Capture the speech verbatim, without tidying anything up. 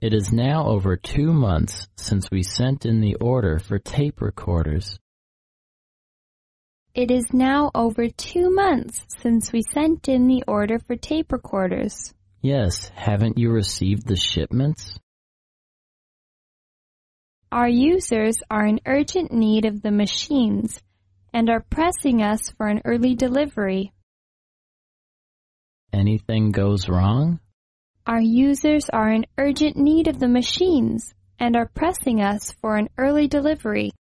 It is now over two months since we sent in the order for tape recorders. It is now over two months since we sent in the order for tape recorders. Yes, haven't you received the shipments? Our users are in urgent need of the machines and are pressing us for an early delivery. Anything goes wrong? Our users are in urgent need of the machines and are pressing us for an early delivery.